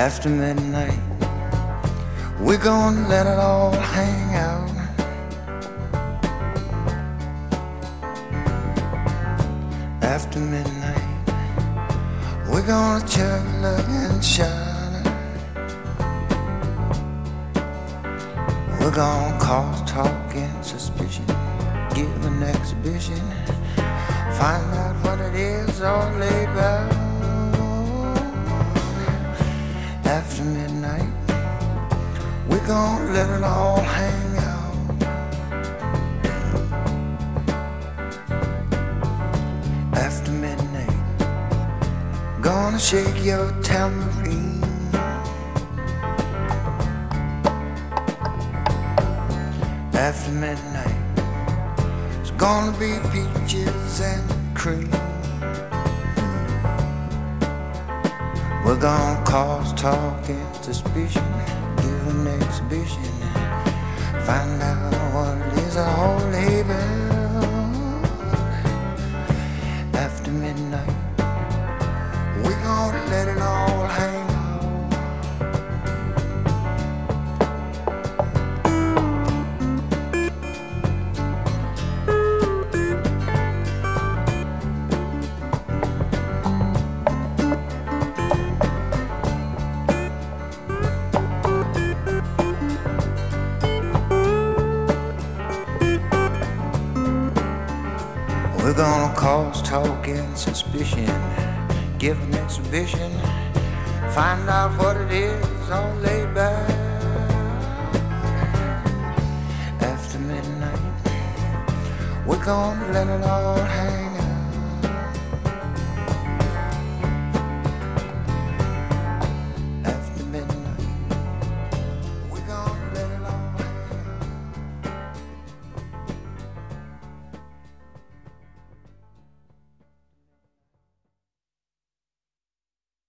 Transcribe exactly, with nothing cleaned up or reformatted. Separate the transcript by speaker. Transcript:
Speaker 1: After midnight, we're gonna let it all hang out. After midnight, we're gonna chug, look and shine. We're gonna cause talk and suspicion, give an exhibition, find out what it is all about. After midnight, we're gonna let it all hang out. After midnight, gonna shake your tambourine. After midnight, it's gonna be peaches and cream. We're gonna cause talk and suspicion, give an exhibition, find out what it is all about. After midnight, we're gonna let it all hang out. We're gonna cause talk and suspicion, give an exhibition, find out what it is all laid back. After midnight, we're gonna let it all hang